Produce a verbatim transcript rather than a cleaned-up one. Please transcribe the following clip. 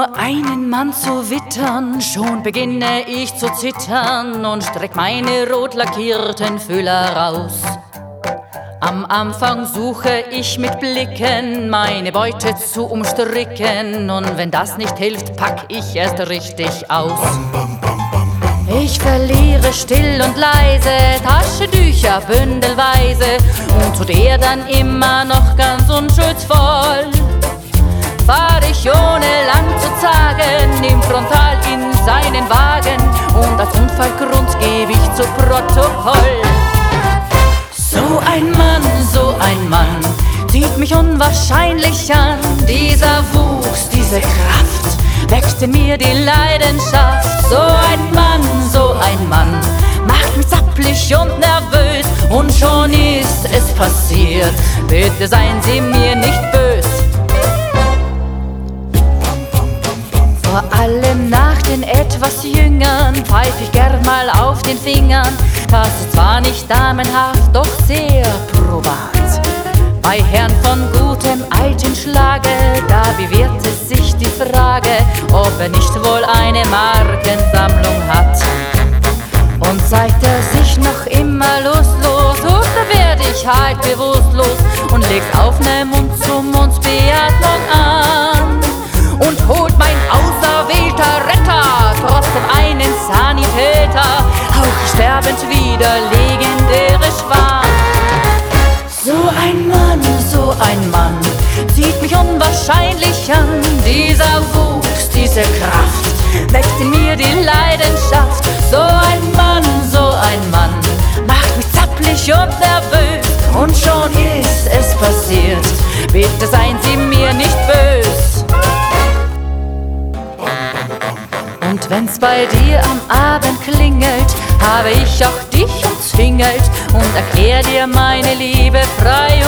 Nur einen Mann zu wittern, schon beginne ich zu zittern und streck meine rot lackierten Fühler raus. Am Anfang suche ich mit Blicken, meine Beute zu umstricken, und wenn das nicht hilft, pack ich erst richtig aus. Ich verliere still und leise Taschentücher bündelweise und zu der dann immer noch ganz unschuldsvoll fahr ich ohne lang zu zagen im Frontal in seinen Wagen, und als Unfallgrund geb ich zu Protokoll. So ein Mann, so ein Mann zieht mich unwahrscheinlich an. Dieser Wuchs, diese Kraft wächst in mir die Leidenschaft. So ein Mann, so ein Mann macht mich zappelig und nervös, und schon ist es passiert. Bitte seien Sie mir nicht bös. Vor allem nach den etwas Jüngern pfeif ich gern mal auf den Fingern. Das ist zwar nicht damenhaft, doch sehr probat. Bei Herrn von gutem alten Schlage, da bewährt es sich die Frage, ob er nicht wohl eine Markensammlung hat. Und zeigt er sich noch immer lustlos, huch, da werd ich halt bewusstlos und leg's auf ne Mund-zu-Mund-Beatmung an und holt mein auserwählter Retter trotzdem einen Sanitäter, auch sterbend wieder legendäre Schwan. So ein Mann, so ein Mann zieht mich unwahrscheinlich an. Dieser Wuchs, diese Kraft wächst in mir die Leidenschaft. So ein Mann, so ein Mann macht mich zappelig und nervös, und schon ist es passiert. Bitte seien Sie mir nicht bös. Und wenn's bei dir am Abend klingelt, habe ich auch dich umzingelt und erklär dir meine Liebe frei